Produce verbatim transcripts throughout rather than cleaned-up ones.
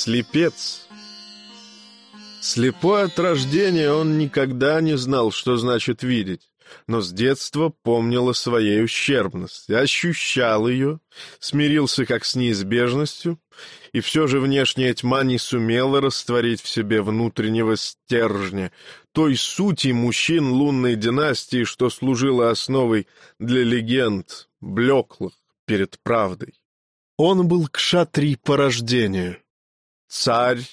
Слепец. Слепой от рождения, он никогда не знал, что значит видеть, но с детства помнил о своей ущербности, ощущал ее, смирился как с неизбежностью, и все же внешняя тьма не сумела растворить в себе внутреннего стержня, той сути мужчин лунной династии, что служила основой для легенд, блеклых перед правдой. Он был кшатрий по рождению, царь,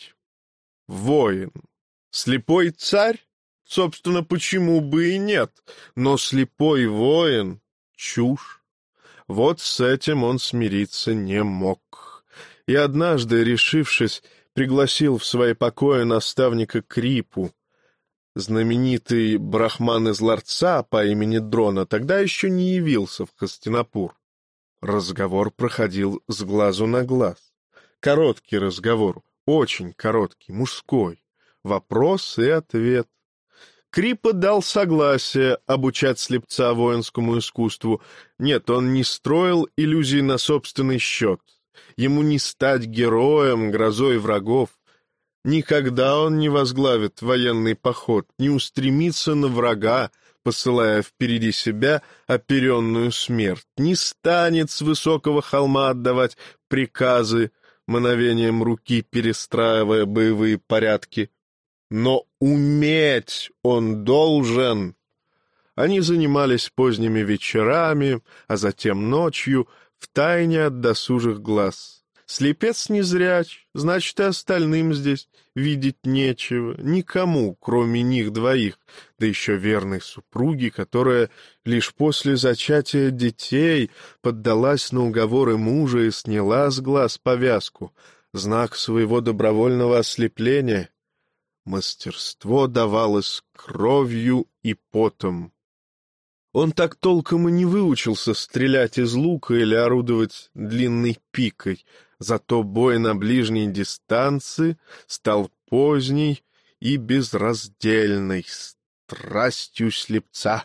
воин. Слепой царь? Собственно, почему бы и нет? Но слепой воин — чушь. Вот с этим он смириться не мог. И однажды, решившись, пригласил в свои покои наставника Крипу. Знаменитый брахман из ларца по имени Дрона тогда еще не явился в Хастинапур. Разговор проходил с глазу на глаз. Короткий разговор, очень короткий, мужской. Вопрос и ответ. Крипа дал согласие обучать слепца воинскому искусству. Нет, он не строил иллюзий на собственный счет. Ему не стать героем, грозой врагов. Никогда он не возглавит военный поход, не устремится на врага, посылая впереди себя оперенную смерть, не станет с высокого холма отдавать приказы, мановением руки перестраивая боевые порядки. Но уметь он должен. Они занимались поздними вечерами, а затем ночью, втайне от досужих глаз. Слепец незряч, значит, и остальным здесь видеть нечего, никому, кроме них двоих, да еще верной супруги, которая лишь после зачатия детей поддалась на уговоры мужа и сняла с глаз повязку, знак своего добровольного ослепления. Мастерство давалось кровью и потом. Он так толком и не выучился стрелять из лука или орудовать длинной пикой, зато бой на ближней дистанции стал поздней и безраздельной страстью слепца.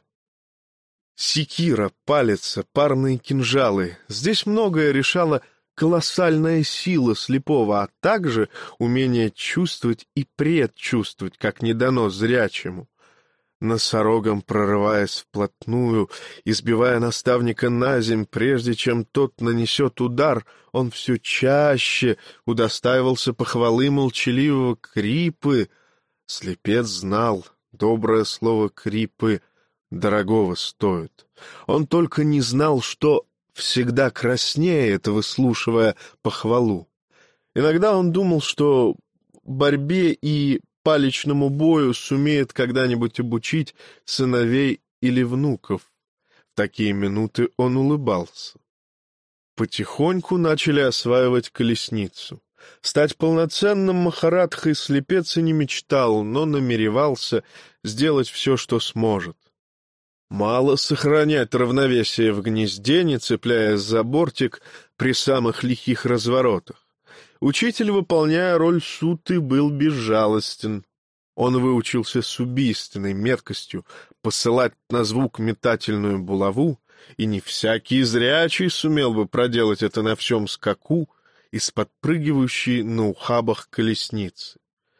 Секира, палица, парные кинжалы — здесь многое решала колоссальная сила слепого, а также умение чувствовать и предчувствовать, как не дано зрячему. Носорогом прорываясь вплотную, избивая наставника наземь, прежде чем тот нанесет удар, он все чаще удостаивался похвалы молчаливого Крипы. Слепец знал, доброе слово Крипы дорогого стоит. Он только не знал, что всегда краснеет, выслушивая похвалу. Иногда он думал, что борьбе и паличному бою сумеет когда-нибудь обучить сыновей или внуков. В такие минуты он улыбался. Потихоньку начали осваивать колесницу. Стать полноценным махарадхой слепец и не мечтал, но намеревался сделать все, что сможет. Мало сохранять равновесие в гнезде, не цепляясь за бортик при самых лихих разворотах. Учитель, выполняя роль суты, был безжалостен. Он выучился с убийственной меткостью посылать на звук метательную булаву, и не всякий зрячий сумел бы проделать это на всем скаку из подпрыгивающей на ухабах колесницы.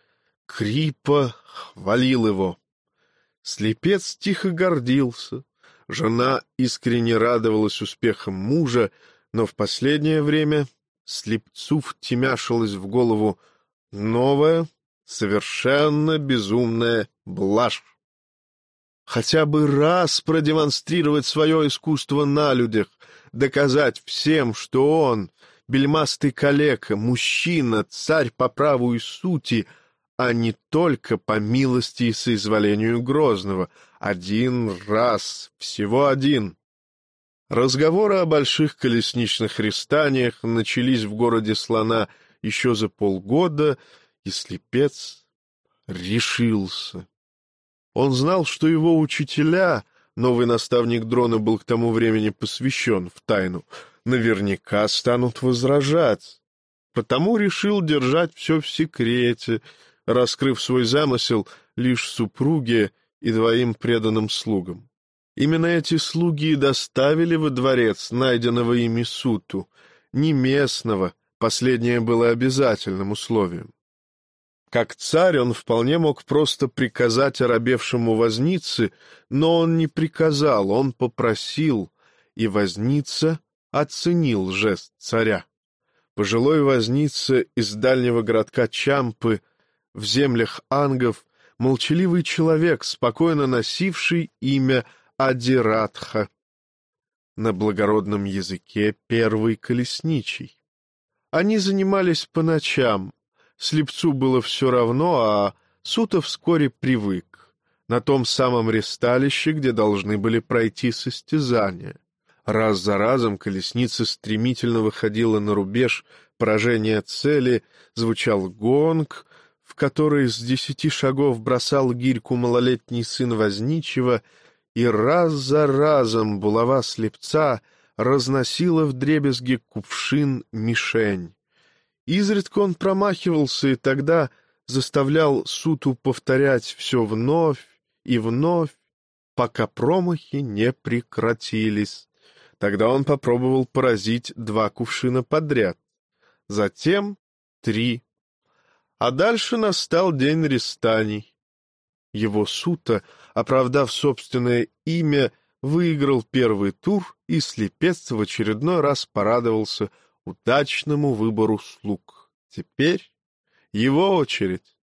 Крипа хвалил его. Слепец тихо гордился. Жена искренне радовалась успехам мужа, но в последнее время слепцу втемяшилась в голову новая, совершенно безумная блажь. Хотя бы раз продемонстрировать свое искусство на людях, доказать всем, что он, бельмастый калека, мужчина, царь по праву и сути, а не только по милости и соизволению Грозного. Один раз, всего один. Разговоры о больших колесничных христаниях начались в городе Слона еще за полгода, и слепец решился. Он знал, что его учителя, новый наставник Дрона был к тому времени посвящен в тайну, наверняка станут возражать. Потому решил держать все в секрете, раскрыв свой замысел лишь супруге и двоим преданным слугам. Именно эти слуги и доставили во дворец найденного ими суту, не местного, Последнее было обязательным условием. Как царь он вполне мог просто приказать оробевшему вознице, но он не приказал, он попросил, и возница оценил жест царя. Пожилой возница из дальнего городка Чампы в землях ангов, молчаливый человек, спокойно носивший имя Адиратха, на благородном языке первый колесничий. Они занимались по ночам, слепцу было все равно, а Сута вскоре привык, на том самом ристалище, где должны были пройти состязания. Раз за разом колесница стремительно выходила на рубеж поражения цели, звучал гонг, в который с десяти шагов бросал гирьку малолетний сын возничего, и раз за разом булава слепца разносила вдребезги кувшин-мишень. Изредка он промахивался, и тогда заставлял Суту повторять все вновь и вновь, пока промахи не прекратились. Тогда он попробовал поразить два кувшина подряд, затем три. А дальше настал день рестаний. Его Сута, оправдав собственное имя, выиграл первый тур, и слепец в очередной раз порадовался удачному выбору слуг. Теперь его очередь.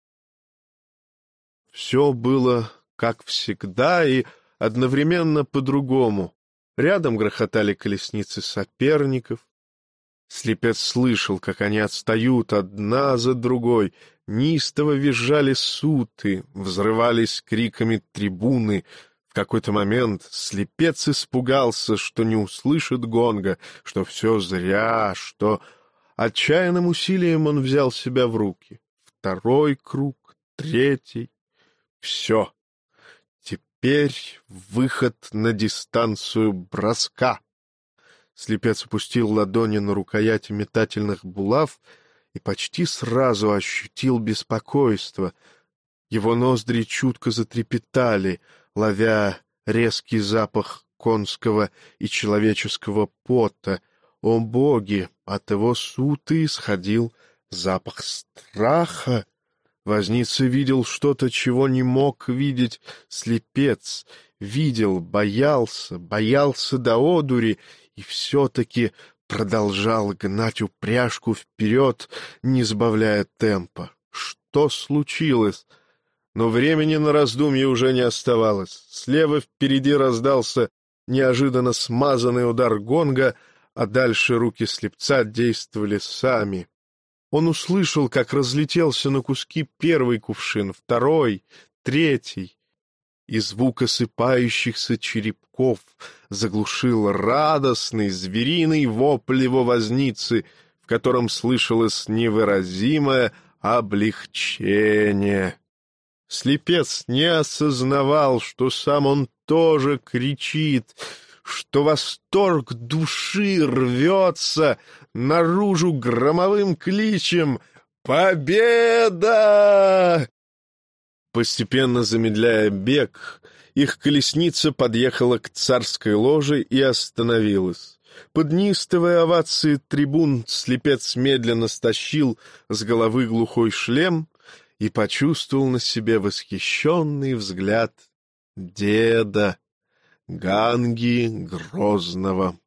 Все было как всегда и одновременно по-другому. Рядом грохотали колесницы соперников. Слепец слышал, как они отстают одна за другой, неистово визжали суты, взрывались криками трибуны. В какой-то момент слепец испугался, что не услышит гонга, что все зря, что... Отчаянным усилием он взял себя в руки. Второй круг, третий. Все. Теперь выход на дистанцию броска. Слепец опустил ладони на рукояти метательных булав и почти сразу ощутил беспокойство. Его ноздри чутко затрепетали, ловя резкий запах конского и человеческого пота. О боги! От его суты исходил запах страха. Возница видел что-то, чего не мог видеть слепец. Видел, боялся, боялся до одури, и все-таки продолжал гнать упряжку вперед, не сбавляя темпа. Что случилось? Но времени на раздумье уже не оставалось. Слева впереди раздался неожиданно смазанный удар гонга, а дальше руки слепца действовали сами. Он услышал, как разлетелся на куски первый кувшин, второй, третий, и звук осыпающихся черепков заглушил радостный звериный вопль его возницы, в котором слышалось невыразимое облегчение. Слепец не осознавал, что сам он тоже кричит, что восторг души рвется наружу громовым кличем «Победа!». Постепенно замедляя бег, их колесница подъехала к царской ложе и остановилась. Под неистовые овации трибун слепец медленно стащил с головы глухой шлем и почувствовал на себе восхищенный взгляд деда Ганги Грозного.